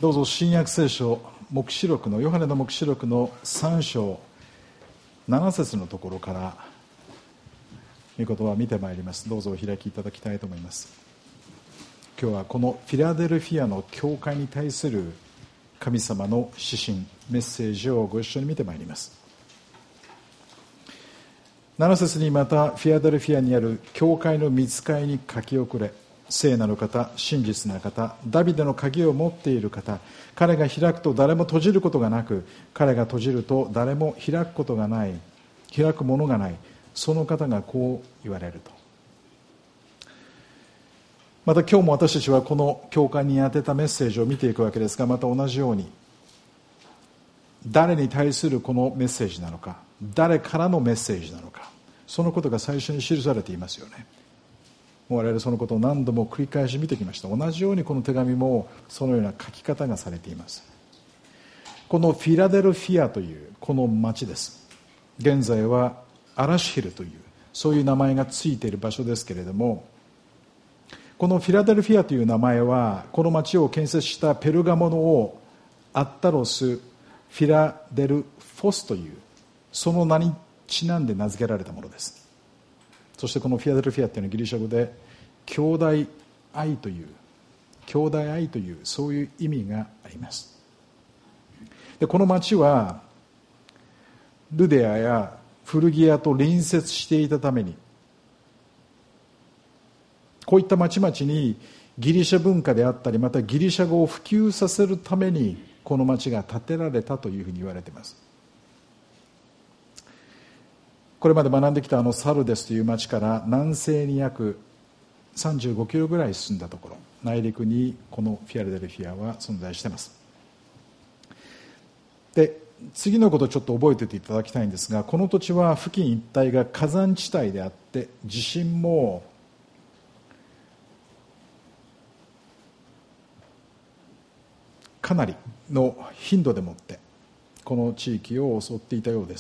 どうぞ新約聖書黙示録のヨハネの黙示録の3章7節のところから御言葉を見てまいります。どうぞお開きいただきたいと思います。今日はこのフィラデルフィアの教会に対する神様の指針メッセージをご一緒に見てまいります。7節に、またフィラデルフィアにある教会の御使いに書き送れ、聖なる方、真実な方、ダビデの鍵を持っている方、彼が開くと誰も閉じることがなく、彼が閉じると誰も開くことがない、開くものがない、その方がこう言われると。また今日も私たちはこの教会に当てたメッセージを見ていくわけですが、また同じように誰に対するこのメッセージなのか、誰からのメッセージなのか、そのことが最初に記されていますよね。我々そのことを何度も繰り返し見てきました。同じようにこの手紙もそのような書き方がされています。このフィラデルフィアというこの町です。現在はアラシヒルというそういう名前がついている場所ですけれども、このフィラデルフィアという名前はこの町を建設したペルガモの王アッタロス・フィラデルフォスというその名にちなんで名付けられたものです。そしてこのフィラデルフィアというのはギリシャ語で兄弟愛というそういう意味があります。でこの町はルデアやフルギアと隣接していたために、こういった町々にギリシャ文化であったり、またギリシャ語を普及させるためにこの町が建てられたというふうに言われています。これまで学んできたサルデスという町から南西に約35キロぐらい進んだところ、内陸にこのフィラデルフィアは存在しています。で次のことをちょっと覚えておいていただきたいんですが、この土地は付近一帯が火山地帯であって、地震もかなりの頻度でもってこの地域を襲っていたようです。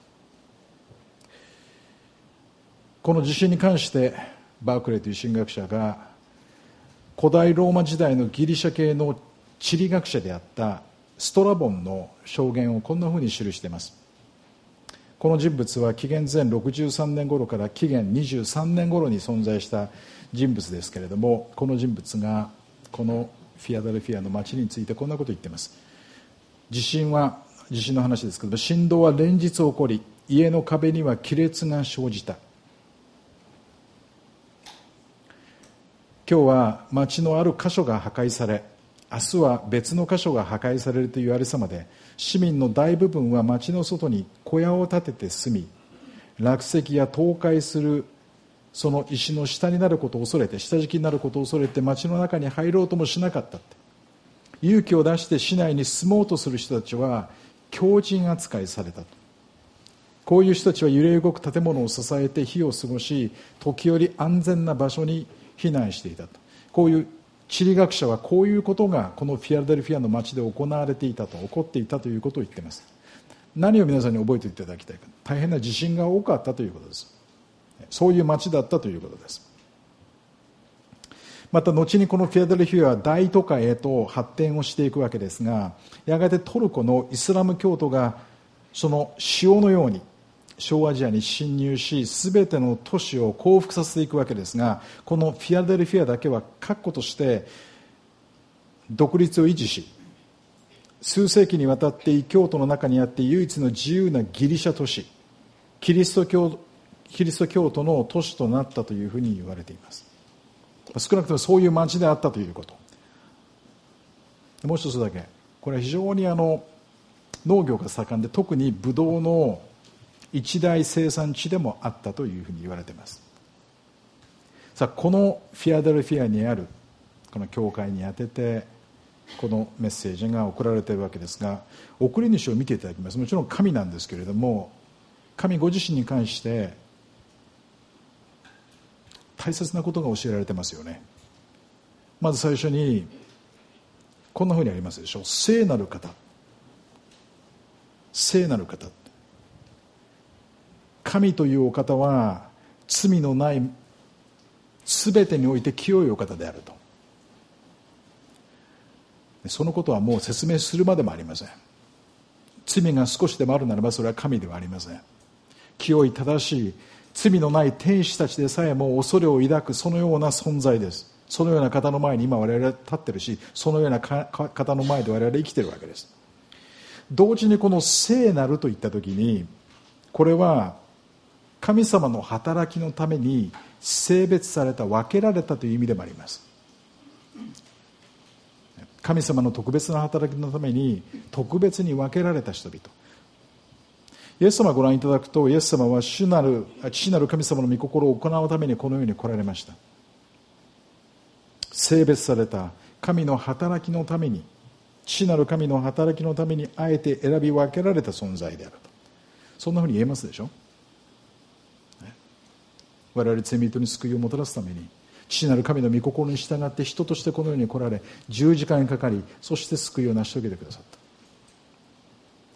この地震に関してバークレーという神学者が古代ローマ時代のギリシャ系の地理学者であったストラボンの証言をこんなふうに記しています。この人物は紀元前63年頃から紀元23年頃に存在した人物ですけれども、この人物がこのフィラデルフィアの町についてこんなことを言っています。地震の話ですけど、振動は連日起こり、家の壁には亀裂が生じた。今日は町のある箇所が破壊され、明日は別の箇所が破壊されるというありさまで、市民の大部分は町の外に小屋を建てて住み、落石や倒壊するその石の下になることを恐れて、下敷きになることを恐れて町の中に入ろうともしなかったって。勇気を出して市内に住もうとする人たちは強靭扱いされたと。こういう人たちは揺れ動く建物を支えて日を過ごし、時折安全な場所に避難していたと。こういう地理学者はこういうことがこのフィラデルフィアの町で行われていたと、起こっていたということを言っています。何を皆さんに覚えていただきたいか、大変な地震が多かったということです。そういう町だったということです。また後にこのフィラデルフィアは大都会へと発展をしていくわけですが、やがてトルコのイスラム教徒がその潮のように小アジアに侵入し、全ての都市を降伏させていくわけですが、このフィラデルフィアだけは確固として独立を維持し、数世紀にわたって異教徒の中にあって唯一の自由なギリシャ都市、キリスト教徒の都市となったというふうに言われています。少なくともそういう町であったということ。もう一つだけ、これは非常に農業が盛んで、特にブドウの一大生産地でもあったというふうに言われています。さあ、このフィラデルフィアにあるこの教会に宛ててこのメッセージが送られているわけですが、送り主を見ていただきます。もちろん神なんですけれども、神ご自身に関して大切なことが教えられてますよね。まず最初にこんなふうにありますでしょう。聖なる方、聖なる方。神というお方は罪のない全てにおいて清いお方であると。 そのことはもう説明するまでもありません。罪が少しでもあるならばそれは神ではありません。清い正しい罪のない天使たちでさえも恐れを抱くそのような存在です。そのような方の前に今我々は立ってるし、そのような方の前で我々は生きているわけです。同時にこの聖なるといったときに、これは神様の働きのために性別された、分けられたという意味でもあります。神様の特別な働きのために特別に分けられた人々。イエス様をご覧いただくと、イエス様は父なる神様の御心を行うためにこの世に来られました。性別された神の働きのために、父なる神の働きのためにあえて選び分けられた存在であると、そんなふうに言えますでしょ。我々罪人に救いをもたらすために父なる神の御心に従って人としてこの世に来られ、十字架にかかり、そして救いを成し遂げてくださった。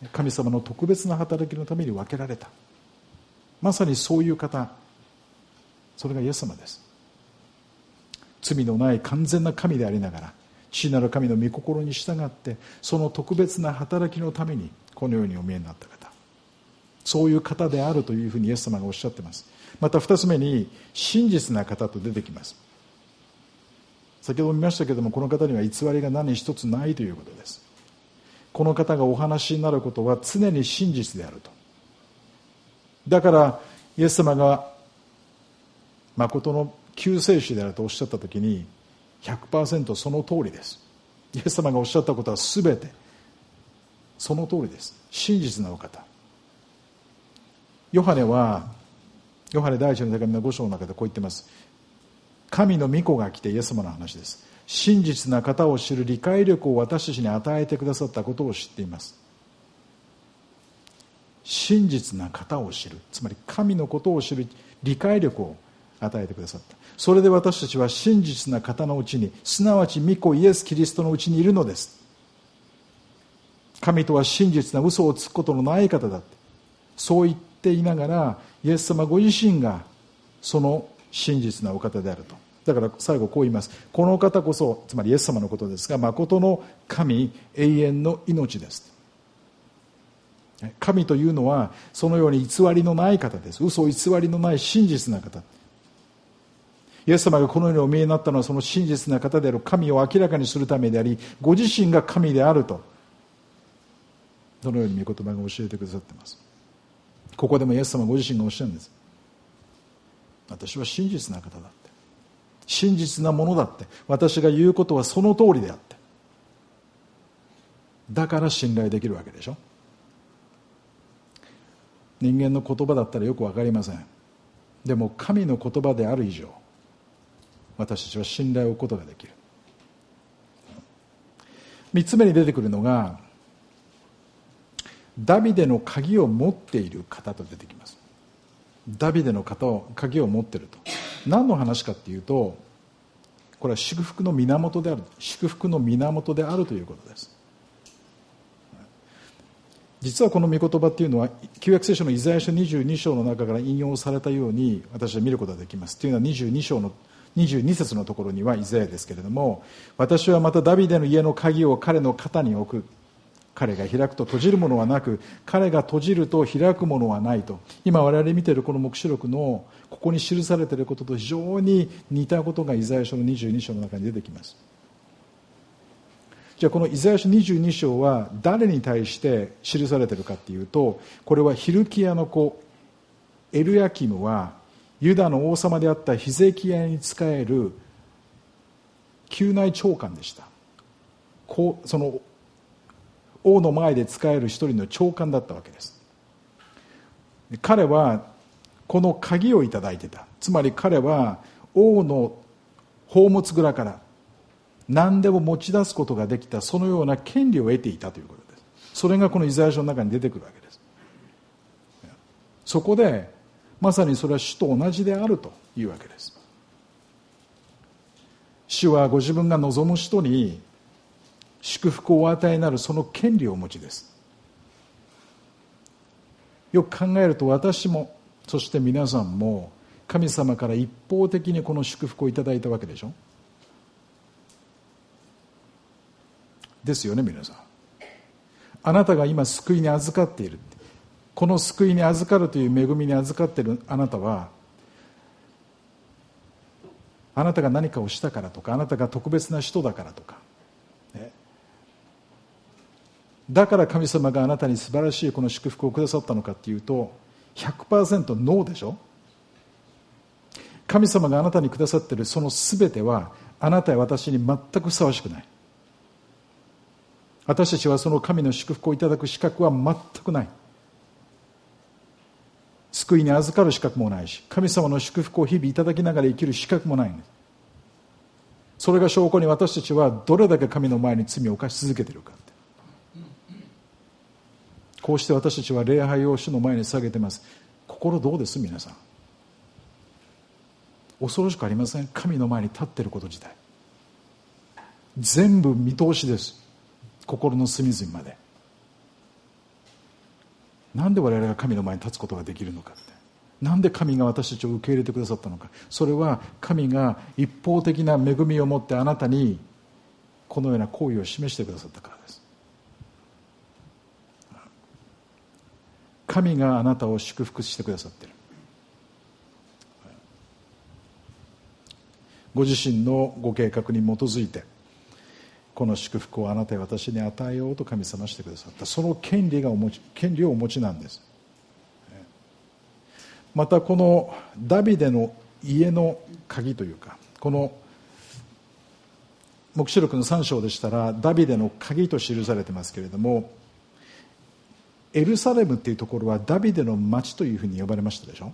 神様の特別な働きのために分けられた、まさにそういう方、それがイエス様です。罪のない完全な神でありながら、父なる神の御心に従ってその特別な働きのためにこの世にお見えになった方、そういう方であるというふうにイエス様がおっしゃっています。また二つ目に真実な方と出てきます。先ほど見ましたけれども、この方には偽りが何一つないということです。この方がお話になることは常に真実であると。だからイエス様が誠の救世主であるとおっしゃったときに 100% その通りです。イエス様がおっしゃったことは全てその通りです。真実なお方。ヨハネ第一の手紙の5章の中でこう言ってます。神の御子が来て、イエス様の話です。真実な方を知る理解力を私たちに与えてくださったことを知っています。真実な方を知る、つまり神のことを知る理解力を与えてくださった。それで私たちは真実な方のうちに、すなわち御子イエス・キリストのうちにいるのです。神とは真実な嘘をつくことのない方だって、そう言っていながら、イエス様ご自身がその真実なお方であると。だから最後こう言います。この方こそ、つまりイエス様のことですが、誠の神、永遠の命です。神というのはそのように偽りのない方です。嘘偽りのない真実な方。イエス様がこの世にお見えになったのはその真実な方である神を明らかにするためであり、ご自身が神であると、そのように御言葉が教えてくださっています。ここでもイエス様ご自身がおっしゃるんです。私は真実な方だって、真実なものだって、私が言うことはその通りであって、だから信頼できるわけでしょ。人間の言葉だったらよく分かりません。でも神の言葉である以上、私たちは信頼を置くことができる。3つ目に出てくるのが、ダビデの鍵を持っている方と出てきます。ダビデの鍵を持っていると、何の話かっていうと、これは祝福の源であるということです。実はこの御言葉っていうのは旧約聖書のイザヤ書22章の中から引用されたように私は見ることができます。というのは22章の22節のところにはイザヤですけれども、私はまたダビデの家の鍵を彼の肩に置く。彼が開くと閉じるものはなく、彼が閉じると開くものはないと。今我々見ているこの黙示録のここに記されていることと非常に似たことがイザヤ書の22章の中に出てきます。じゃあこのイザヤ書22章は誰に対して記されているかというと、これはヒルキヤの子エルヤキムはユダの王様であったヒゼキヤに仕える宮内長官でした。その王の前で仕える一人の長官だったわけです。彼はこの鍵をいただいてた。つまり彼は王の宝物蔵から何でも持ち出すことができた、そのような権利を得ていたということです。それがこのイザヤ書の中に出てくるわけです。そこでまさにそれは主と同じであるというわけです。主はご自分が望む人に祝福をお与えになるその権利をお持ちです。よく考えると私もそして皆さんも神様から一方的にこの祝福をいただいたわけでしょ。 ですよね。皆さん、あなたが今救いに預かっている、この救いに預かるという恵みに預かっているあなたは、あなたが何かをしたからとか、あなたが特別な人だからとか、だから神様があなたに素晴らしいこの祝福をくださったのかっていうと 100% ノーでしょ。神様があなたにくださっているその全てはあなたや私に全くふさわしくない。私たちはその神の祝福をいただく資格は全くない。救いに預かる資格もないし、神様の祝福を日々いただきながら生きる資格もないんです。それが証拠に私たちはどれだけ神の前に罪を犯し続けているか。こうして私たちは礼拝を主の前に下げています。心どうです？皆さん、恐ろしくありません？神の前に立っていること自体全部見通しです。心の隅々まで。なんで我々が神の前に立つことができるのかって、なんで神が私たちを受け入れてくださったのか。それは神が一方的な恵みを持ってあなたにこのような行為を示してくださったからです。神があなたを祝福してくださっている。ご自身のご計画に基づいてこの祝福をあなたや私に与えようと神様してくださった。その権利をお持ちなんです。またこのダビデの家の鍵というか、この黙示録の3章でしたらダビデの鍵と記されてますけれども、エルサレムっていうところはダビデの町というふうに呼ばれましたでしょ、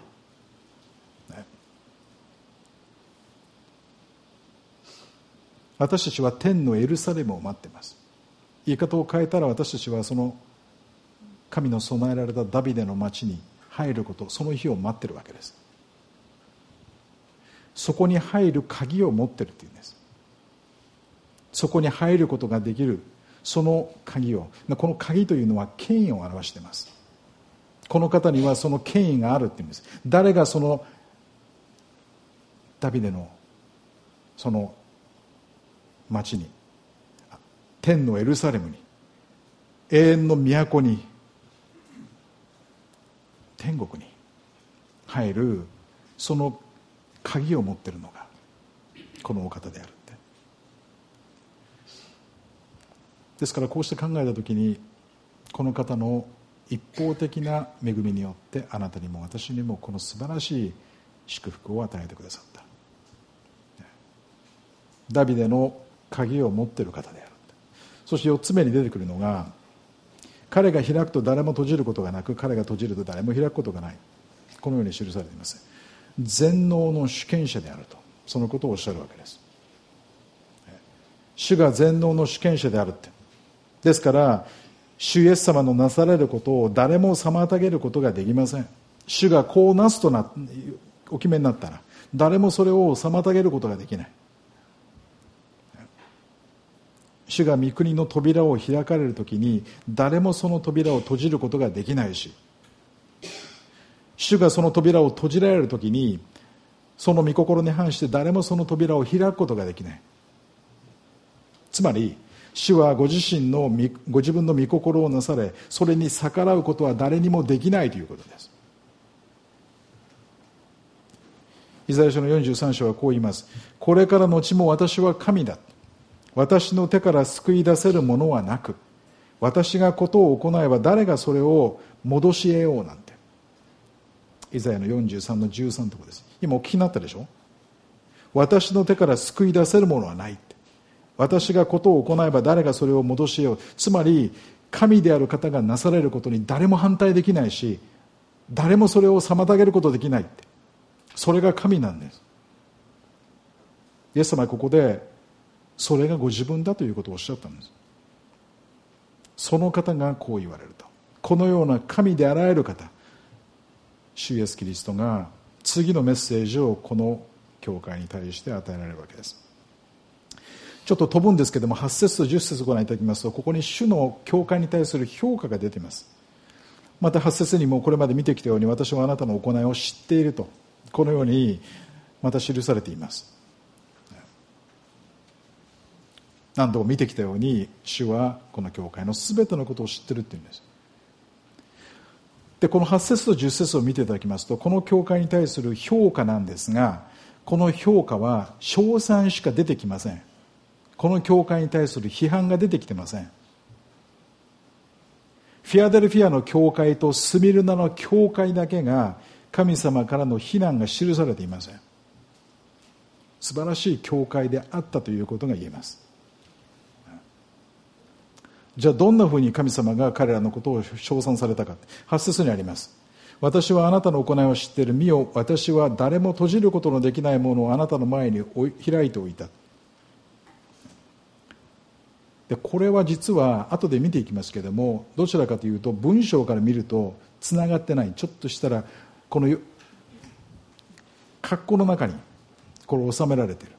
私たちは天のエルサレムを待っています。言い方を変えたら私たちはその神の備えられたダビデの町に入ること、その日を待っているわけです。そこに入る鍵を持っているというんです。そこに入ることができるその鍵を、この鍵というのは権威を表しています。この方にはその権威があるっていうんです。誰がそのダビデのその町に、天のエルサレムに、永遠の都に、天国に入るその鍵を持っているのがこのお方である。ですからこうして考えたときに、この方の一方的な恵みによってあなたにも私にもこの素晴らしい祝福を与えてくださった。ダビデの鍵を持っている方である。そして4つ目に出てくるのが、彼が開くと誰も閉じることがなく、彼が閉じると誰も開くことがない。このように記されています。全能の主権者であると、そのことをおっしゃるわけです。主が全能の主権者であるって。ですから主イエス様のなされることを誰も妨げることができません。主がこうなすとお決めになったら誰もそれを妨げることができない。主が御国の扉を開かれるときに誰もその扉を閉じることができないし、主がその扉を閉じられるときにその御心に反して誰もその扉を開くことができない。つまり主はご自身のご自分の御心をなされ、それに逆らうことは誰にもできないということです。イザヤ書の43章はこう言います。これからのちも私は神だ。私の手から救い出せるものはなく、私がことを行えば誰がそれを戻し得ようなんて。イザヤの43の13のところです。今お聞きになったでしょ。私の手から救い出せるものはない。私がことを行えば誰がそれを戻しよう。つまり神である方がなされることに誰も反対できないし、誰もそれを妨げることできないって。それが神なんです。イエス様はここでそれがご自分だということをおっしゃったんです。その方がこう言われると。このような神であらゆる方、主イエスキリストが次のメッセージをこの教会に対して与えられるわけです。ちょっと飛ぶんですけども、8節と10節をご覧いただきますと、ここに主の教会に対する評価が出ています。また8節にもこれまで見てきたように、私はあなたの行いを知っていると、このようにまた記されています。 何度も見てきたように、主はこの教会のすべてのことを知ってるっていうんです。でこの8節と10節を見ていただきますと、この教会に対する評価なんですが、この評価は称賛しか出てきません。この教会に対する批判が出てきてません。フィアデルフィアの教会とスミルナの教会だけが神様からの非難が記されていません。素晴らしい教会であったということが言えます。じゃあどんなふうに神様が彼らのことを称賛されたか。8節にあります。私はあなたの行いを知っている。見よ、私は誰も閉じることのできないものをあなたの前に開いておいた。でこれは実は後で見ていきますけれども、どちらかというと文章から見るとつながってない。ちょっとしたらこの括弧の中にこれ収められている。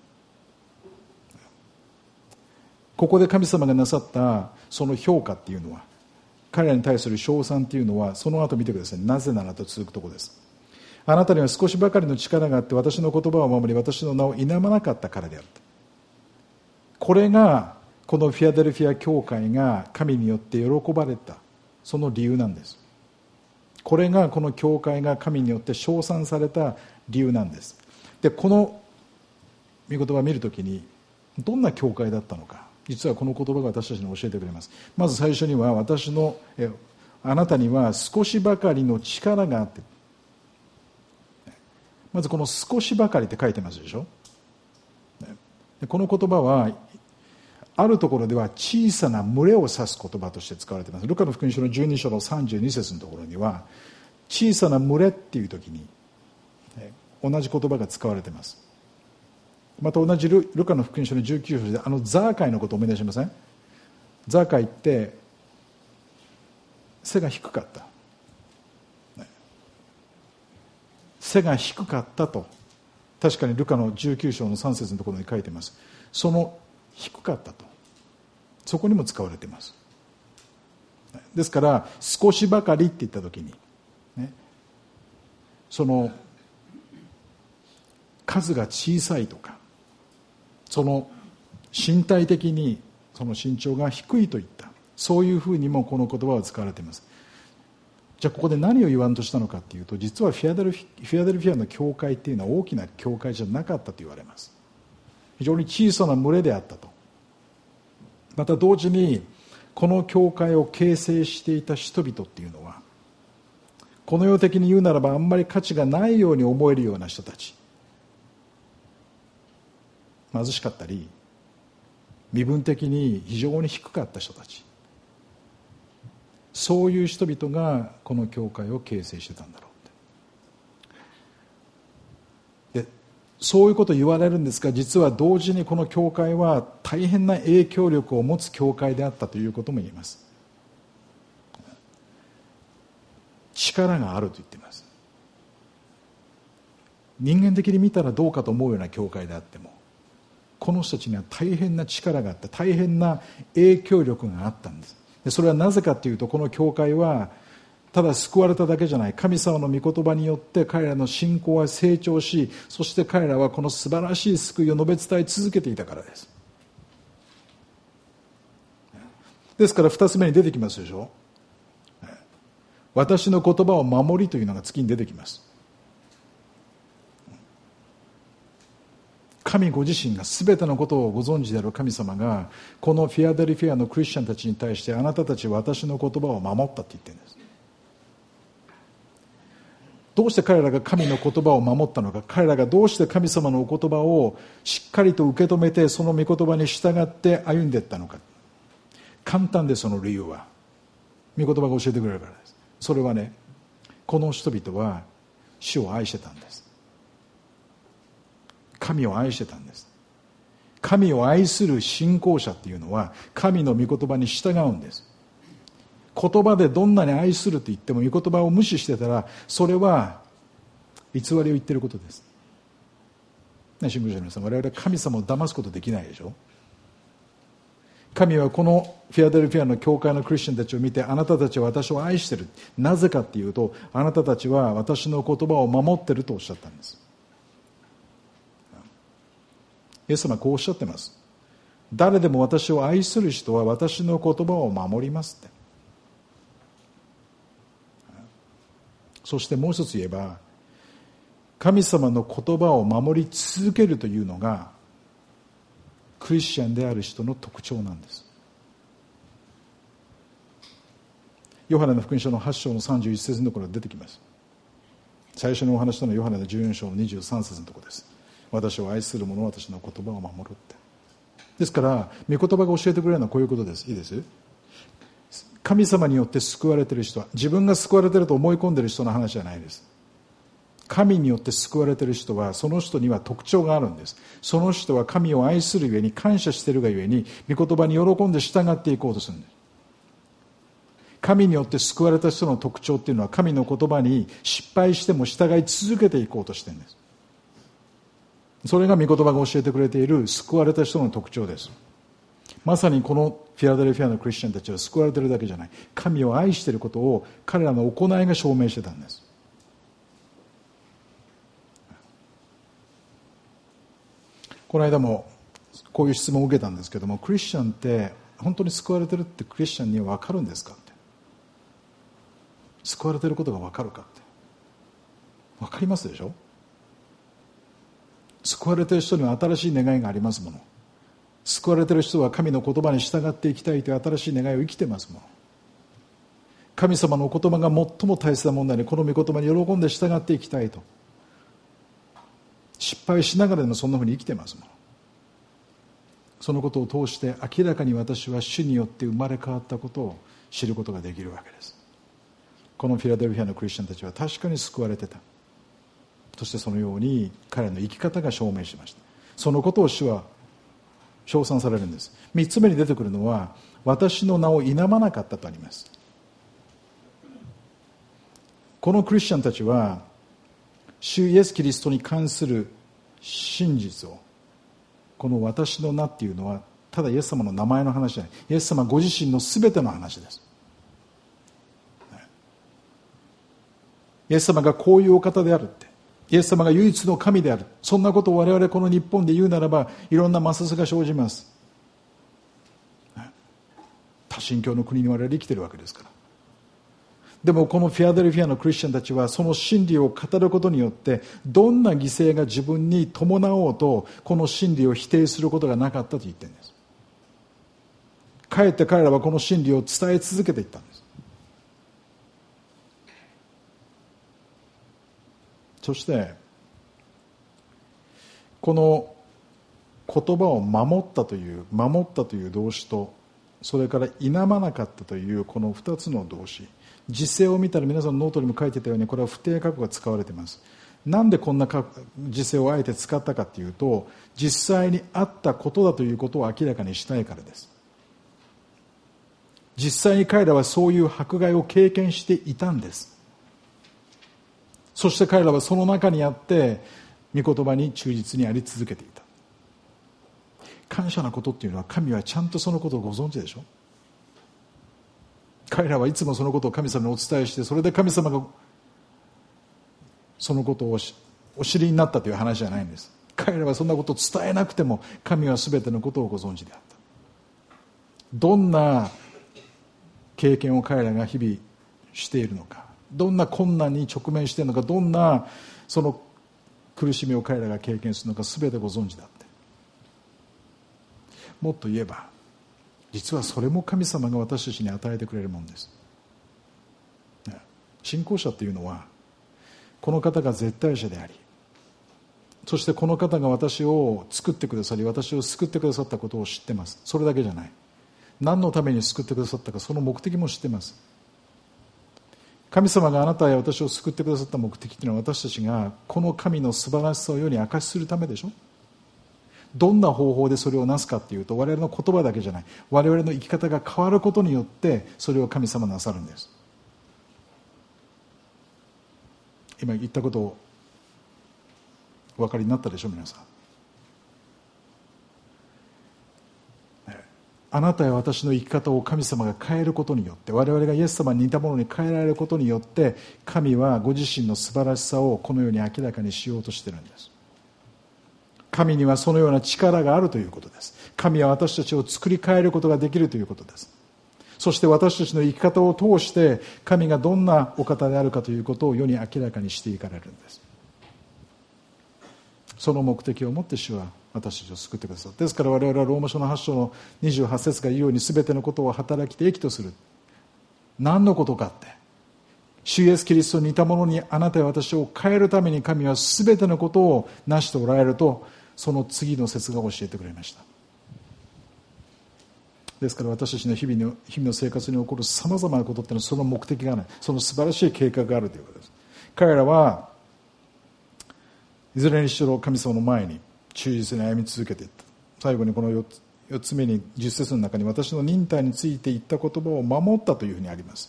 ここで神様がなさったその評価っていうのは、彼らに対する称賛っていうのは、その後見てください。なぜならと続くところです。あなたには少しばかりの力があって、私の言葉を守り、私の名を否まなかったからであった。これがこのフィアデルフィア教会が神によって喜ばれたその理由なんです。これがこの教会が神によって称賛された理由なんです。でこの御言葉を見るときに、どんな教会だったのか、実はこの言葉が私たちに教えてくれます。まず最初には、あなたには少しばかりの力があって、まずこの少しばかりって書いてますでしょ。この言葉はあるところでは小さな群れを指す言葉として使われています。ルカの福音書の12章の32節のところには、小さな群れっていう時に同じ言葉が使われています。また同じ ルカの福音書の19章でザーカイのことを思い出しません？ザーカイって背が低かった、背が低かったと確かにルカの19章の3節のところに書いています。その低かったと、そこにも使われています。ですから少しばかりって言った時に、その数が小さいとか、その身体的にその身長が低いといった、そういうふうにもこの言葉は使われています。じゃあここで何を言わんとしたのかというと、実はフィアデルフィアの教会っていうのは大きな教会じゃなかったと言われます。非常に小さな群れであったと。また同時にこの教会を形成していた人々っていうのは、この世的に言うならばあんまり価値がないように思えるような人たち、貧しかったり身分的に非常に低かった人たち、そういう人々がこの教会を形成してたんだろうって。でそういうことを言われるんですが、実は同時にこの教会は大変な影響力を持つ教会であったということも言えます。力があると言っています。人間的に見たらどうかと思うような教会であっても、この人たちには大変な力があった、大変な影響力があったんです。でそれはなぜかというと、この教会はただ救われただけじゃない、神様の御言葉によって彼らの信仰は成長し、そして彼らはこの素晴らしい救いを述べ伝え続けていたからです。ですから2つ目に出てきますでしょ。私の言葉を守りというのが次に出てきます。神ご自身が全てのことをご存知である神様が、このフィアデルフィアのクリスチャンたちに対して、あなたたちは私の言葉を守ったって言ってるんです。どうして彼らが神の言葉を守ったのか、彼らがどうして神様のお言葉をしっかりと受け止めて、その御言葉に従って歩んでいったのか。簡単で、その理由は御言葉が教えてくれるからです。それはね、この人々は主を愛してたんです。神を愛してたんです。神を愛する信仰者っていうのは神の御言葉に従うんです。言葉でどんなに愛すると言っても御言葉を無視してたら、それは偽りを言っていることです。ね、信仰者の皆さん、我々は神様を騙すことできないでしょ。神はこのフィアデルフィアの教会のクリスチャンたちを見て、あなたたちは私を愛している。なぜかっていうと、あなたたちは私の言葉を守っているとおっしゃったんです。イエス様はこうおっしゃってます。 誰でも私を愛する人は私の言葉を守りますって。そしてもう一つ言えば、神様の言葉を守り続けるというのがクリスチャンである人の特徴なんです。ヨハネの福音書の8章の31節のところで出てきます。最初のお話したのはヨハネの14章の23節のところです。私を愛する者は私の言葉を守るって。ですから御言葉が教えてくれるのはこういうことです。いいです。神様によって救われている人は、自分が救われていると思い込んでいる人の話じゃないです。神によって救われている人は、その人には特徴があるんです。その人は神を愛するゆえに、感謝しているがゆえに、御言葉に喜んで従っていこうとするんです。神によって救われた人の特徴っていうのは、神の言葉に失敗しても従い続けていこうとしているんです。それが御言葉が教えてくれている救われた人の特徴です。まさにこのフィラデルフィアのクリスチャンたちは救われているだけじゃない、神を愛していることを彼らの行いが証明してたんです。この間もこういう質問を受けたんですけども、クリスチャンって本当に救われているってクリスチャンには分かるんですかって。救われていることが分かるかって。分かりますでしょ。救われている人には新しい願いがありますもの。救われている人は神の言葉に従っていきたいという新しい願いを生きてますもの。神様の言葉が最も大切なもので、この御言葉に喜んで従っていきたいと、失敗しながらでもそんなふうに生きてますもの。そのことを通して明らかに私は主によって生まれ変わったことを知ることができるわけです。このフィラデルフィアのクリスチャンたちは確かに救われてた。そしてそのように彼の生き方が証明しました。そのことを主は称賛されるんです。3つ目に出てくるのは、私の名を否まなかったとあります。このクリスチャンたちは主イエスキリストに関する真実を、この私の名っていうのはただイエス様の名前の話じゃない、イエス様ご自身の全ての話です。イエス様がこういうお方であるって、イエス様が唯一の神である、そんなことを我々この日本で言うならばいろんな摩擦が生じます。多神教の国に我々生きているわけですから。でもこのフィラデルフィアのクリスチャンたちはその真理を語ることによって、どんな犠牲が自分に伴おうとこの真理を否定することがなかったと言っているんです。かえって彼らはこの真理を伝え続けていったんです。そしてこの言葉を守ったという動詞と、それから否まなかったというこの2つの動詞、時制を見たら皆さんのノートにも書いてたように、これは不定過去が使われています。なんでこんな時制をあえて使ったかというと、実際にあったことだということを明らかにしたいからです。実際に彼らはそういう迫害を経験していたんです。そして彼らはその中にあって御言葉に忠実にあり続けていた。感謝なことっていうのは、神はちゃんとそのことをご存知でしょ。彼らはいつもそのことを神様にお伝えして、それで神様がそのことをお知りになったという話じゃないんです。彼らはそんなことを伝えなくても神は全てのことをご存知であった。どんな経験を彼らが日々しているのか、どんな困難に直面しているのか、どんなその苦しみを彼らが経験するのか、全てご存知だって。もっと言えば、実はそれも神様が私たちに与えてくれるものです。信仰者というのは、この方が絶対者であり、そしてこの方が私を作ってくださり、私を救ってくださったことを知っています。それだけじゃない、何のために救ってくださったか、その目的も知っています。神様があなたや私を救ってくださった目的というのは、私たちがこの神の素晴らしさを世に明かしするためでしょ。どんな方法でそれをなすかというと、我々の言葉だけじゃない、我々の生き方が変わることによってそれを神様なさるんです。今言ったことをお分かりになったでしょう。皆さん、あなたや私の生き方を神様が変えることによって、我々がイエス様に似たものに変えられることによって、神はご自身の素晴らしさをこの世に明らかにしようとしているんです。神にはそのような力があるということです。 神は私たちを作り変えることができるということです。そして私たちの生き方を通して神がどんなお方であるかということを世に明らかにしていかれるんです。その目的を持って主は私たちを救ってくださった。ですから我々はローマ書の8章の28節が言うように、全てのことを働きて益とする。何のことかって、主イエスキリストに似たものにあなたや私を変えるために神は全てのことを成しておられると、その次の節が教えてくれました。ですから私たちの日々の生活に起こるさまざまなことっていうのはその目的がない、その素晴らしい計画があるということです。彼らはいずれにしろ神様の前に忠実に歩み続けていった。最後にこの4つ目に10節の中に、私の忍耐について言った言葉を守ったというふうにあります。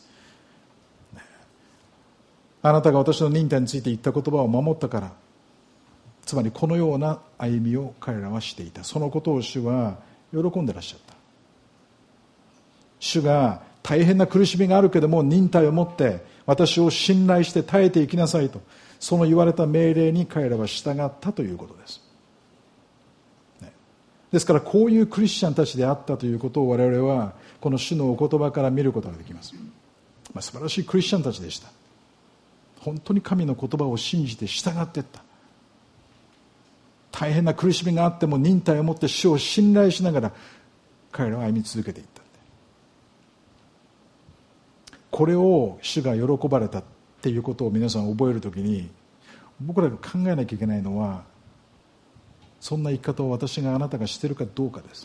あなたが私の忍耐について言った言葉を守ったから、つまりこのような歩みを彼らはしていた。そのことを主は喜んでらっしゃった。主が大変な苦しみがあるけれども忍耐を持って私を信頼して耐えていきなさいと、その言われた命令に彼らは従ったということです。ですからこういうクリスチャンたちであったということを我々はこの主のお言葉から見ることができます。素晴らしいクリスチャンたちでした。本当に神の言葉を信じて従っていった。大変な苦しみがあっても忍耐を持って主を信頼しながら彼らは歩み続けていった。これを主が喜ばれたっていうことを皆さん覚えるときに、僕らが考えなきゃいけないのは、そんな生き方を私があなたがしているかどうかです。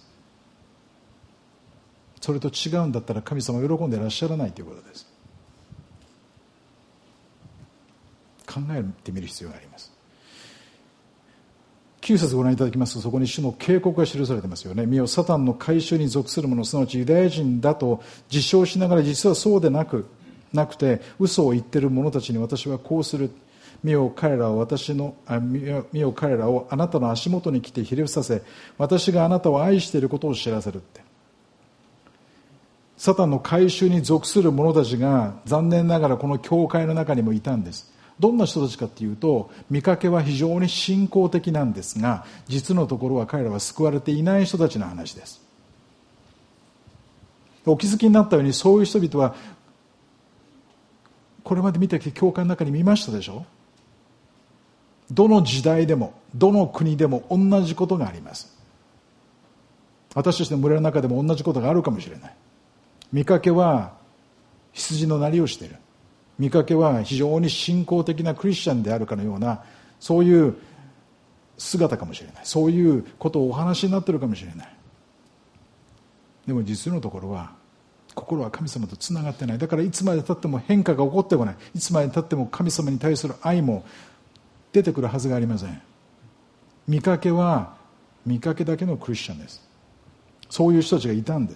それと違うんだったら神様は喜んでいらっしゃらないということです。考えてみる必要があります。9節ご覧いただきますと、そこに主の警告が記されていますよね。見よ、サタンの改宗に属する者、すなわちユダヤ人だと自称しながら実はそうでなくて嘘を言っている者たちに私はこうする。見よ、彼らをあなたの足元に来てひれ伏させ、私があなたを愛していることを知らせるって。サタンの改宗に属する者たちが残念ながらこの教会の中にもいたんです。どんな人たちかというと、見かけは非常に信仰的なんですが、実のところは彼らは救われていない人たちの話です。お気づきになったように、そういう人々はこれまで見てきて教会の中に見ましたでしょ。どの時代でもどの国でも同じことがあります。私たちの群れの中でも同じことがあるかもしれない。見かけは羊のなりをしている。見かけは非常に信仰的なクリスチャンであるかのような、そういう姿かもしれない。そういうことをお話になっているかもしれない。でも実のところは心は神様とつながってない。だからいつまで経っても変化が起こってこない。いつまで経っても神様に対する愛も出てくるはずがありません。見かけは見かけだけのクリスチャンです。そういう人たちがいたんです。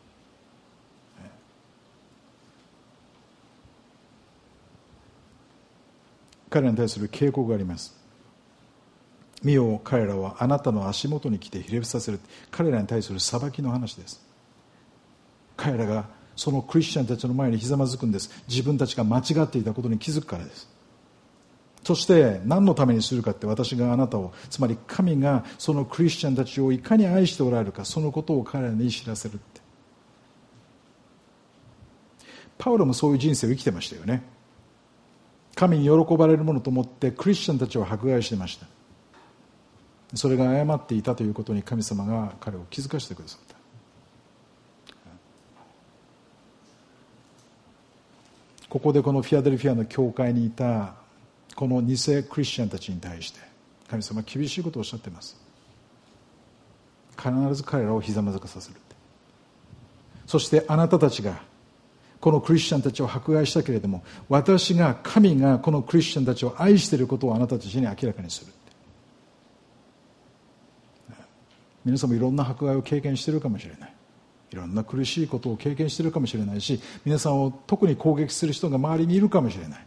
彼らに対する警告があります。見よ、彼らはあなたの足元に来てひれ伏させる。彼らに対する裁きの話です。彼らがそのクリスチャンたちの前にひざまずくんです。自分たちが間違っていたことに気づくからです。そして何のためにするかって、私があなたを、つまり神がそのクリスチャンたちをいかに愛しておられるか、そのことを彼らに知らせるって。パウロもそういう人生を生きてましたよね。神に喜ばれるものと思ってクリスチャンたちを迫害していました。それが誤っていたということに神様が彼を気づかせてくださった。ここでこのフィアデルフィアの教会にいたこの偽クリスチャンたちに対して神様は厳しいことをおっしゃっています。必ず彼らをひざまずかさせる。そしてあなたたちがこのクリスチャンたちを迫害したけれども、神がこのクリスチャンたちを愛していることをあなたたちに明らかにする。皆さんもいろんな迫害を経験しているかもしれない。いろんな苦しいことを経験しているかもしれないし、皆さんを特に攻撃する人が周りにいるかもしれない。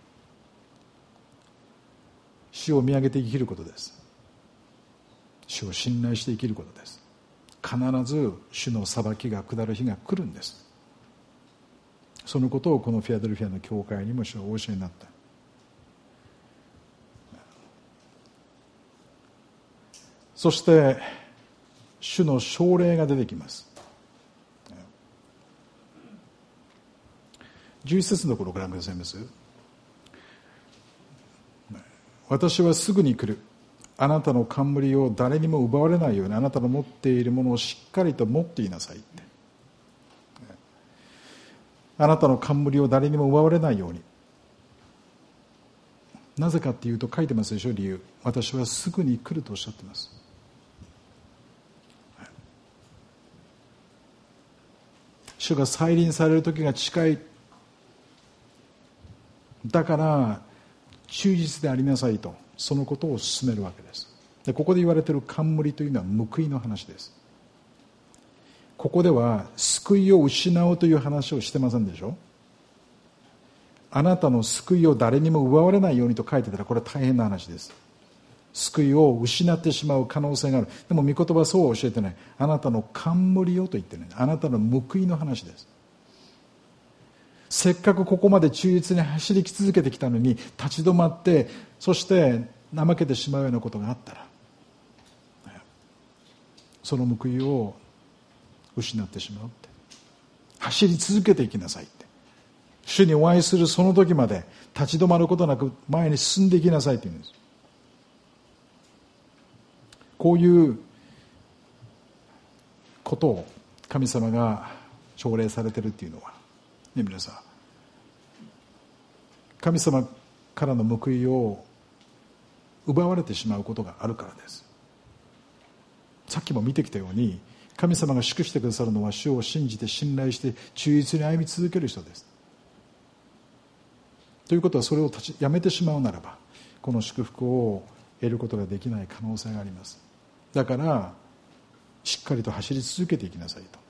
主を見上げて生きることです。主を信頼して生きることです。必ず主の裁きが下る日が来るんです。そのことをこのフィアデルフィアの教会にも主はお教えになった。そして主の奨励が出てきます。11節のところをご覧くださいます。私はすぐに来る。あなたの冠を誰にも奪われないようにあなたの持っているものをしっかりと持っていなさいって。あなたの冠を誰にも奪われないように。なぜかっていうと書いてますでしょ、理由。私はすぐに来るとおっしゃっています。主が再臨される時が近い。だから忠実でありなさいと、そのことを進めるわけです。でここで言われている冠というのは報いの話です。ここでは救いを失うという話をしてませんでしょ。あなたの救いを誰にも奪われないようにと書いてたら、これは大変な話です。救いを失ってしまう可能性がある。でも御言葉はそうは教えてない。あなたの冠をと言ってない。あなたの報いの話です。せっかくここまで忠実に走り続けてきたのに立ち止まって、そして怠けてしまうようなことがあったら、その報いを失ってしまうって。走り続けていきなさいって。主にお会いするその時まで立ち止まることなく前に進んでいきなさいって言うんです。こういうことを神様が奨励されているっていうのは、ね、皆さん、神様からの報いを奪われてしまうことがあるからです。さっきも見てきたように、神様が祝してくださるのは主を信じて信頼して忠実に歩み続ける人です。ということは、それをやめてしまうならばこの祝福を得ることができない可能性があります。だからしっかりと走り続けていきなさいと。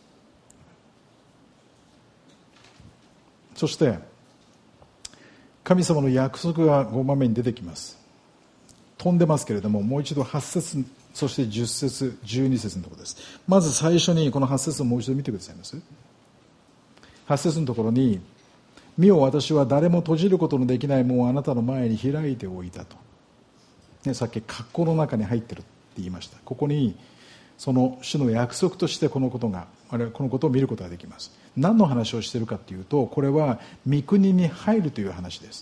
そして神様の約束が5番目に出てきます。飛んでますけれども、もう一度8節、そして10節12節のところです。まず最初にこの8節をもう一度見てくださいます。8節のところに、見よ私は誰も閉じることのできない門をあなたの前に開いておいたと、ね、さっき括弧の中に入ってるって言いました。ここにその主の約束としてこのことを見ることができます。何の話をしているかというと、これは御国に入るという話です。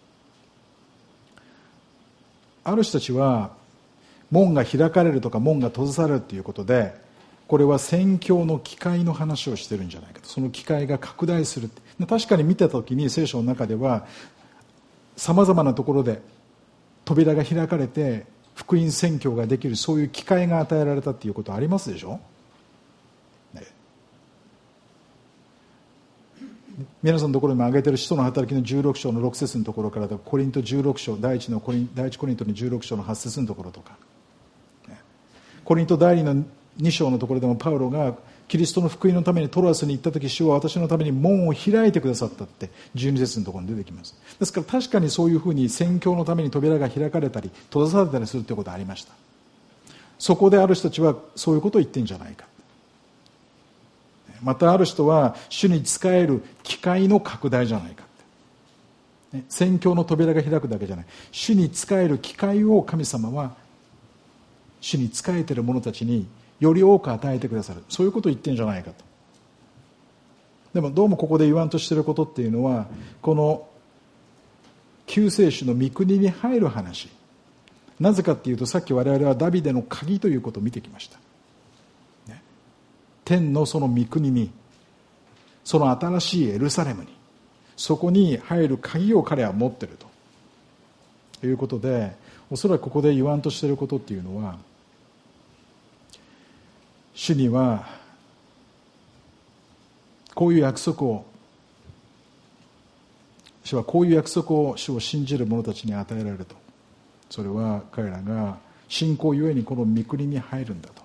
ある人たちは門が開かれるとか門が閉ざされるということで、これは宣教の機会の話をしているんじゃないかと。その機会が拡大する。確かに見たときに聖書の中ではさまざまなところで扉が開かれて福音宣教ができる、そういう機会が与えられたということはありますでしょ、ね、皆さんのところにも挙げている使徒の働きの16章の6節のところからコリント16章第一コリントの16章の8節のところとか、コリント第2の2章のところでもパウロがキリストの福音のためにトロアスに行った時、主は私のために門を開いてくださったって12節のところに出てきます。ですから確かにそういうふうに宣教のために扉が開かれたり閉ざされたりするということがありました。そこである人たちはそういうことを言ってるんじゃないか。またある人は主に仕える機会の拡大じゃないか。宣教の扉が開くだけじゃない、主に仕える機会を神様は主に仕えている者たちにより多く与えてくださる、そういうことを言ってるんじゃないかと。でもどうもここで言わんとしていることっていうのは、この救世主の御国に入る話。なぜかっていうと、さっき我々はダビデの鍵ということを見てきました、ね、天のその御国に、その新しいエルサレムに、そこに入る鍵を彼は持っているということで、おそらくここで言わんとしていることっていうのは、主にはこういう約束を、主はこういう約束を主を信じる者たちに与えられると。それは彼らが信仰ゆえにこの御国に入るんだと。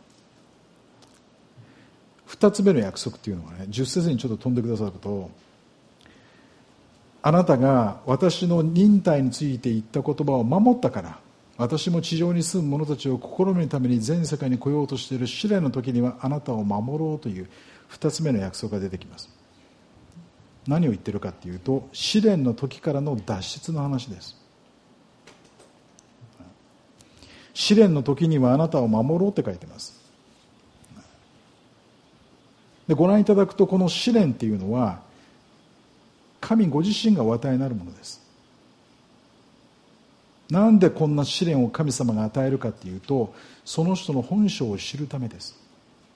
二つ目の約束っていうのはね、10節にちょっと飛んでくださると、あなたが私の忍耐について言った言葉を守ったから、私も地上に住む者たちを試みるために全世界に来ようとしている試練の時にはあなたを守ろうという二つ目の約束が出てきます。何を言ってるかっていうと、試練の時からの脱出の話です。試練の時にはあなたを守ろうって書いてます。 でご覧いただくと、この試練っていうのは神ご自身がお与えになるものです。なんでこんな試練を神様が与えるかっていうと、その人の本性を知るためです。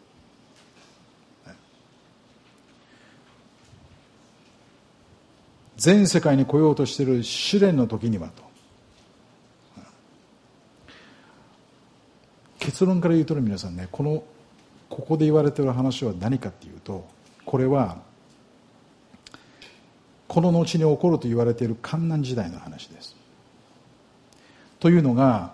全世界に来ようとしている試練の時にはと。結論から言うとね、皆さんね、ここで言われている話は何かっていうと、これはこの後に起こると言われている患難時代の話です。というのが、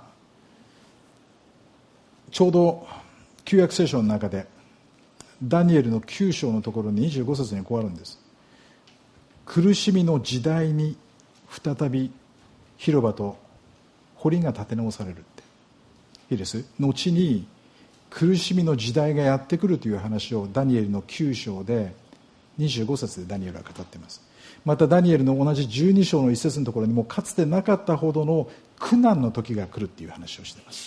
ちょうど旧約聖書の中でダニエルの9章のところに25節にこうあるんです。苦しみの時代に再び広場と堀が建て直されるって。いいです。後に苦しみの時代がやってくるという話をダニエルの9章で25節でダニエルは語っています。またダニエルの同じ12章の一節のところにも、かつてなかったほどの苦難の時が来るっていう話をしています。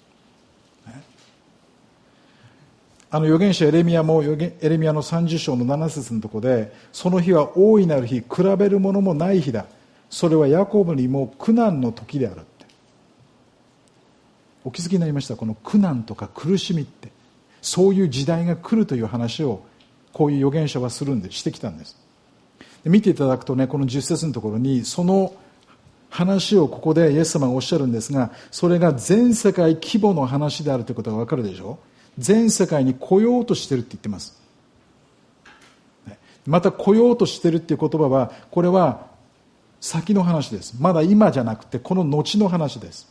預言者エレミヤもエレミヤの30章の7節のところで、その日は大いなる日、比べるものもない日だ、それはヤコブにも苦難の時であるって。お気づきになりました？この苦難とか苦しみって、そういう時代が来るという話をこういう預言者はしてきたんです。見ていただくとね、この10節のところにその話をここでイエス様がおっしゃるんですが、それが全世界規模の話であるということが分かるでしょ。全世界に来ようとしているって言ってます。また来ようとしているっていう言葉は、これは先の話です。まだ今じゃなくてこの後の話です。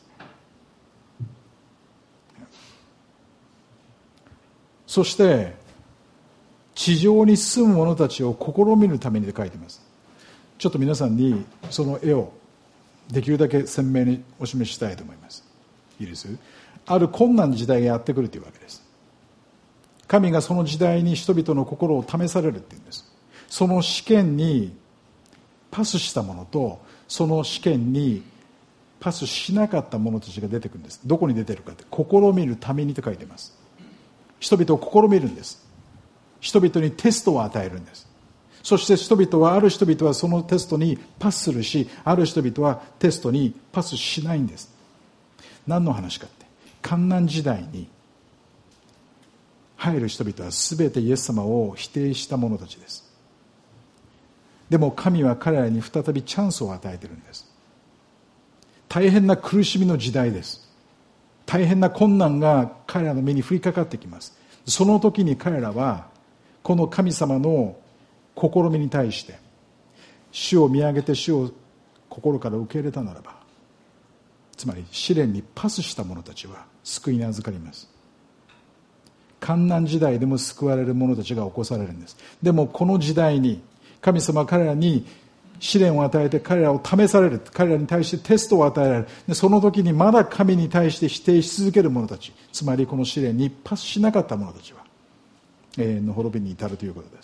そして地上に住む者たちを試みるためにと書いています。ちょっと皆さんにその絵をできるだけ鮮明にお示ししたいと思います。いいです。ある困難な時代がやってくるというわけです。神がその時代に人々の心を試されるっていうんです。その試験にパスした者と、その試験にパスしなかった者たちが出てくるんです。どこに出てるかって、試みるためにと書いています。人々を試みるんです。人々にテストを与えるんです。そしてある人々はそのテストにパスするし、ある人々はテストにパスしないんです。何の話かって、患難時代に入る人々は全てイエス様を否定した者たちです。でも神は彼らに再びチャンスを与えているんです。大変な苦しみの時代です。大変な困難が彼らの目に降りかかってきます。その時に彼らはこの神様の試みに対して主を見上げて主を心から受け入れたならば、つまり試練にパスした者たちは救いに預かります。患難時代でも救われる者たちが起こされるんです。でもこの時代に神様は彼らに試練を与えて彼らを試される、彼らに対してテストを与えられる。でその時にまだ神に対して否定し続ける者たち、つまりこの試練にパスしなかった者たちは永遠の滅びに至るということです。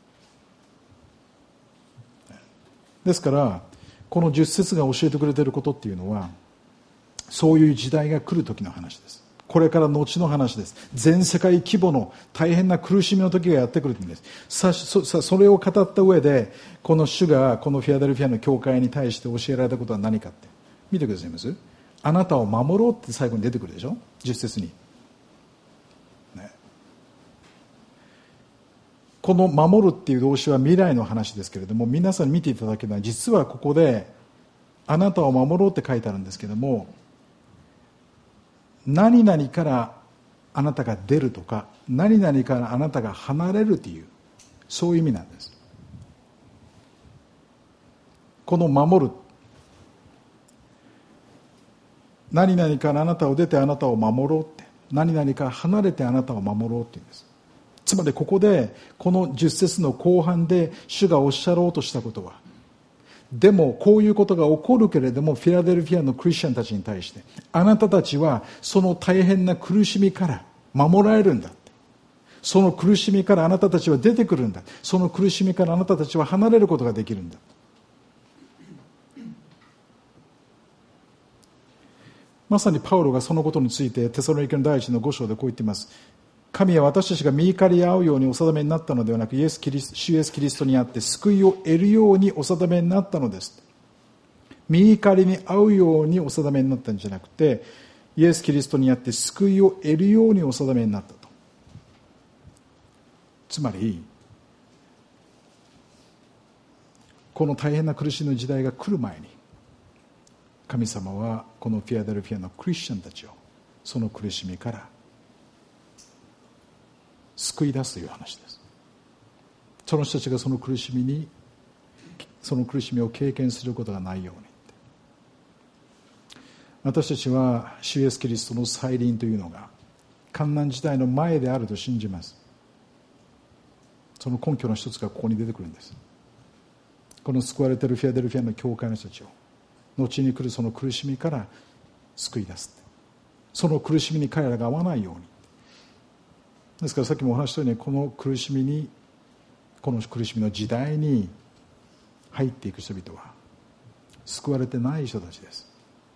ですからこの10節が教えてくれていることっていうのは、そういう時代が来る時の話です。これから後の話です。全世界規模の大変な苦しみの時がやってくるんです。それを語った上で、この主がこのフィラデルフィアの教会に対して教えられたことは何かって、見てくださいます？あなたを守ろうって最後に出てくるでしょ、10節に、ね、この守るっていう動詞は未来の話ですけれども、皆さんに見ていただけるのは、実はここであなたを守ろうって書いてあるんですけども、何々からあなたが出るとか、何々からあなたが離れるという、そういう意味なんです。この守る、何々からあなたを出てあなたを守ろうって、何々から離れてあなたを守ろうっていうんです。つまりここでこの10節の後半で主がおっしゃろうとしたことは、でもこういうことが起こるけれども、フィラデルフィアのクリスチャンたちに対して、あなたたちはその大変な苦しみから守られるんだ、その苦しみからあなたたちは出てくるんだ、その苦しみからあなたたちは離れることができるんだ。まさにパウロがそのことについてテサロニケの第一の5章でこう言っています。 神は私たちが御怒りに遭うようにお定めになったのではなく、主イエスキリストにあって救いを得るようにお定めになったのです。御怒りに遭うようにお定めになったんじゃなくて、イエス・キリストにあって救いを得るようにお定めになったと。つまりこの大変な苦しみの時代が来る前に、神様はこのフィアデルフィアのクリスチャンたちをその苦しみから救い出すという話です。その人たちがその苦しみを経験することがないように、私たちは主イエスキリストの再臨というのが患難時代の前であると信じます。その根拠の一つがここに出てくるんです。この救われているフィアデルフィアの教会の人たちを後に来るその苦しみから救い出す。その苦しみに彼らが合わないように。ですからさっきもお話したように、この苦しみの時代に入っていく人々は救われてない人たちです。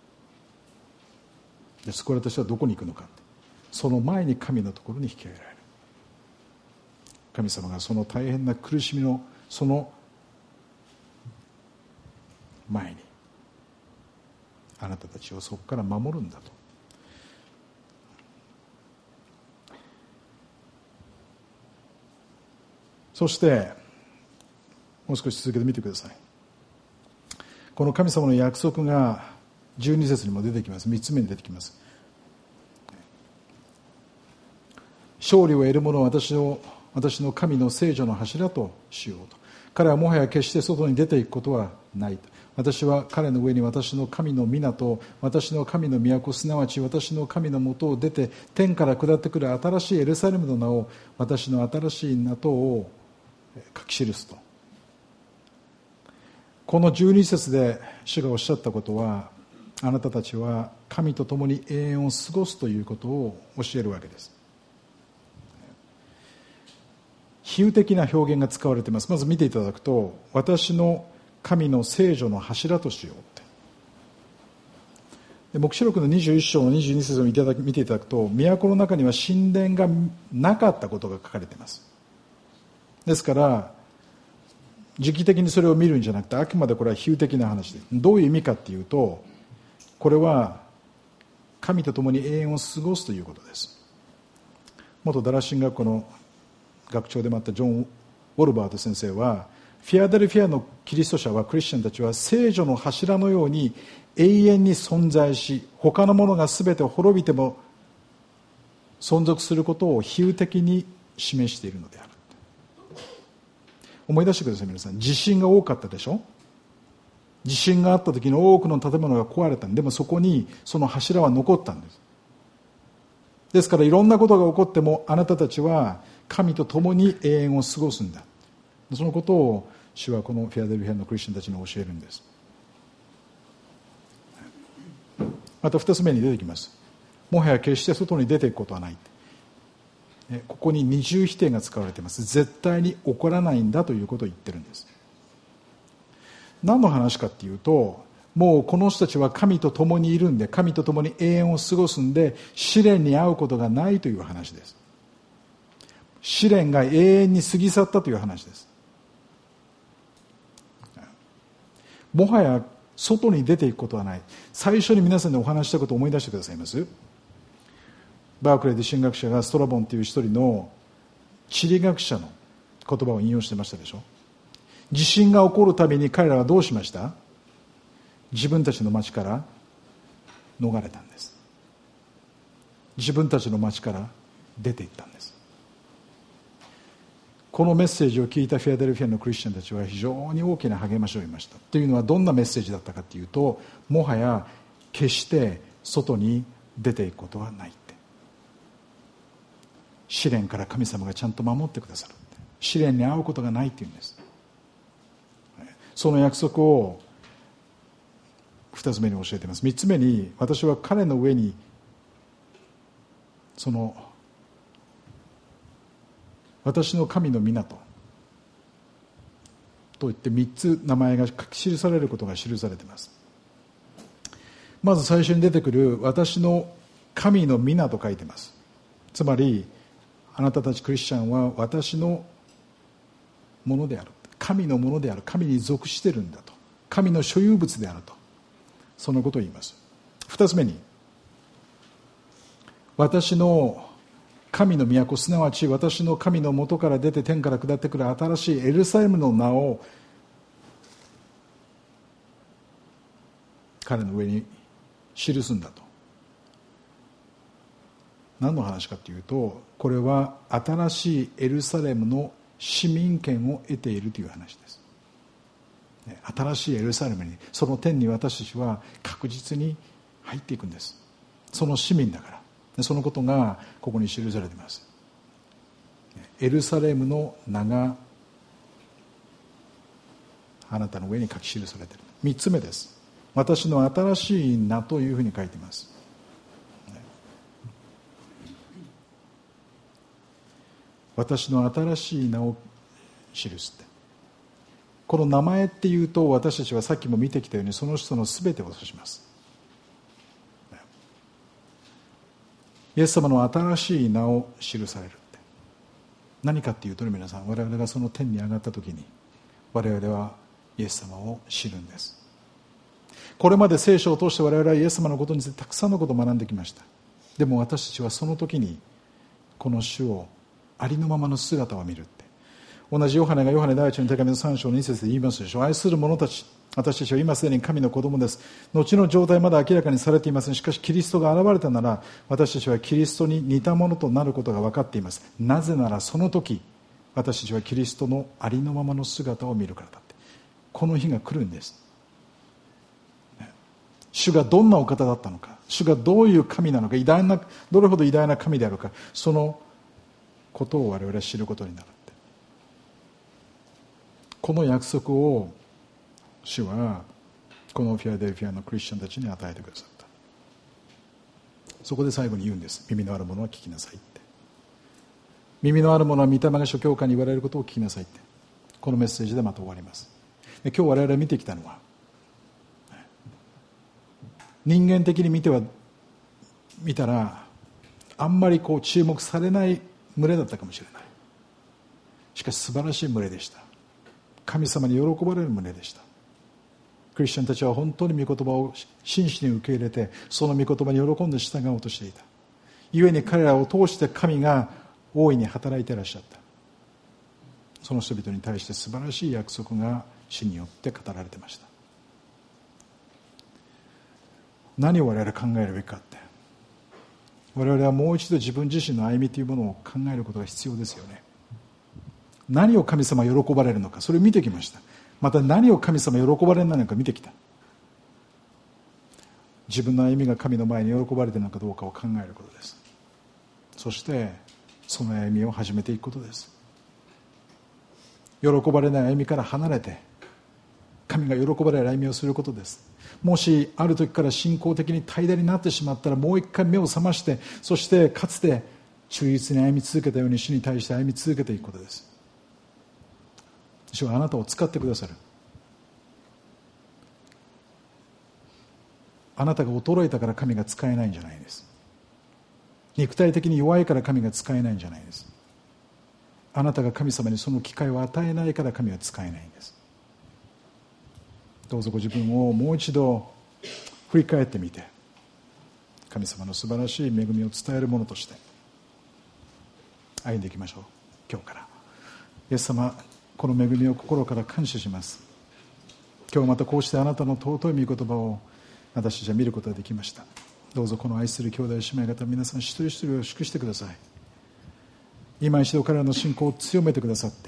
で、救われた人はどこに行くのか。その前に神のところに引き上げられる。神様がその大変な苦しみのその前にあなたたちをそこから守るんだと。そしてもう少し続けてみてください。この神様の約束が12節にも出てきます。3つ目に出てきます。勝利を得る者は私の神の聖女の柱としようと。彼はもはや決して外に出ていくことはないと。私は彼の上に私の神の港、私の神の都、すなわち私の神のもとを出て天から下ってくる新しいエルサレムの名を、私の新しい名とを書き記すと。この12節で主がおっしゃったことは、あなたたちは神と共に永遠を過ごすということを教えるわけです。比喩的な表現が使われています。まず見ていただくと、私の神の聖女の柱としようって。で、黙示録の21章の22節を見ていただくと、都の中には神殿がなかったことが書かれています。ですから時期的にそれを見るんじゃなくて、あくまでこれは比喩的な話です。どういう意味かっていうと、これは神と共に永遠を過ごすということです。元ダラス神学校の学長でもあったジョン・ウォルバート先生は、フィアデルフィアのキリスト者は、クリスチャンたちは聖女の柱のように永遠に存在し、他のものが全て滅びても存続することを比喩的に示しているのである。思い出してください。皆さん、地震が多かったでしょ。地震があった時に多くの建物が壊れた。でもそこにその柱は残ったんです。ですからいろんなことが起こっても、あなたたちは神と共に永遠を過ごすんだ。そのことを主はこのフィアデルフィアのクリスチャンたちに教えるんです。また2つ目に出てきます。もはや決して外に出ていくことはない。ここに二重否定が使われています。絶対に起こらないんだということを言ってるんです。何の話かっていうと、もうこの人たちは神と共にいるんで、神と共に永遠を過ごすんで、試練に遭うことがないという話です。試練が永遠に過ぎ去ったという話です。もはや外に出ていくことはない。最初に皆さんでお話したことを思い出してくださいます？バークレーで神学者がストラボンという一人の地理学者の言葉を引用してましたでしょ。地震が起こるたびに彼らはどうしました？自分たちの町から逃れたんです。自分たちの町から出ていったんです。このメッセージを聞いたフィアデルフィアのクリスチャンたちは非常に大きな励ましを得ました。というのはどんなメッセージだったかというと、もはや決して外に出ていくことはないって。試練から神様がちゃんと守ってくださるって。試練に遭うことがないっていうんです。その約束を2つ目に教えています。3つ目に、私は彼の上にその私の神の港といって3つ名前が書き記されることが記されています。まず最初に出てくる私の神の港と書いています。つまりあなたたちクリスチャンは私のものである、神のものである、神に属しているんだと、神の所有物であると、そのことを言います。二つ目に、私の神の都、すなわち私の神の元から出て天から下ってくる新しいエルサレムの名を彼の上に記すんだと。何の話かというと、これは新しいエルサレムの市民権を得ているという話です。新しいエルサレムに、その天に私たちは確実に入っていくんです。その市民だから。そのことがここに記されています。エルサレムの名があなたの上に書き記されている。三つ目です。私の新しい名というふうに書いています。私の新しい名を記すって、この名前っていうと、私たちはさっきも見てきたようにその人の全てを指します。イエス様の新しい名を記されるって何かっていうとね、皆さん、我々がその天に上がった時に我々はイエス様を知るんです。これまで聖書を通して我々はイエス様のことについてたくさんのことを学んできました。でも私たちはその時にこの主をありのままの姿を見るって、同じヨハネがヨハネ第一の手紙の3章の2節で言いますでしょう。愛する者たち、私たちは今すでに神の子供です。後の状態まだ明らかにされていません。しかしキリストが現れたなら、私たちはキリストに似たものとなることが分かっています。なぜならその時私たちはキリストのありのままの姿を見るからだって。この日が来るんです。主がどんなお方だったのか、主がどういう神なのか、どれほど偉大な神であるか、そのことを我々は知ることになるって。この約束を主はこのフィラデルフィアのクリスチャンたちに与えてくださった。そこで最後に言うんです。耳のある者は聞きなさいって。耳のある者は御霊が諸教会に言われることを聞きなさいって、このメッセージでまた終わります。で、今日我々が見てきたのは、人間的に見たらあんまり注目されない群れだったかもしれない。しかし素晴らしい群れでした。神様に喜ばれる群れでした。クリスチャンたちは本当に御言葉を真摯に受け入れて、その御言葉に喜んで従おうとしていた。故に彼らを通して神が大いに働いていらっしゃった。その人々に対して素晴らしい約束が主によって語られていました。何を我々考えるべきかって、我々はもう一度自分自身の歩みというものを考えることが必要ですよね。何を神様が喜ばれるのか、それを見てきました。また何を神様が喜ばれないのか見てきた。自分の歩みが神の前に喜ばれているのかどうかを考えることです。そしてその歩みを始めていくことです。喜ばれない歩みから離れて神が喜ばれる歩みをすることです。もしある時から信仰的に怠惰になってしまったら、もう一回目を覚まして、そしてかつて忠実に歩み続けたように主に対して歩み続けていくことです。主はあなたを使ってくださる。あなたが衰えたから神が使えないんじゃないです。肉体的に弱いから神が使えないんじゃないです。あなたが神様にその機会を与えないから神は使えないんです。どうぞご自分をもう一度振り返ってみて、神様の素晴らしい恵みを伝えるものとして歩んでいきましょう。今日からイエス様、この恵みを心から感謝します。今日またこうしてあなたの尊い御言葉を私たちは見ることができました。どうぞこの愛する兄弟姉妹方皆さん一人一人を祝してください。今一度彼らの信仰を強めてくださって、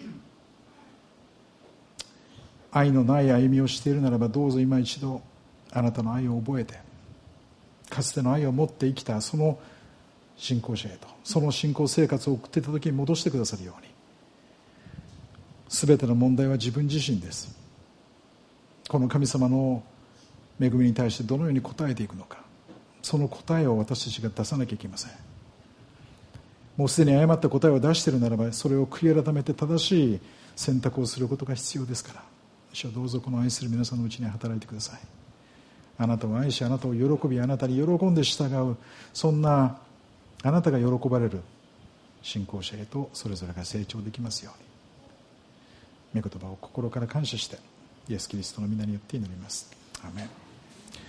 愛のない歩みをしているならば、どうぞ今一度あなたの愛を覚えて、かつての愛を持って生きたその信仰者へと、その信仰生活を送っていた時に戻してくださるように。全ての問題は自分自身です。この神様の恵みに対してどのように応えていくのか、その答えを私たちが出さなきゃいけません。もうすでに誤った答えを出しているならば、それを悔い改めて正しい選択をすることが必要ですから、主はどうぞこの愛する皆さんのうちに働いてください。あなたを愛し、あなたを喜び、あなたに喜んで従う、そんなあなたが喜ばれる信仰者へとそれぞれが成長できますように。御言葉を心から感謝してイエス・キリストの皆によって祈ります。アーメン。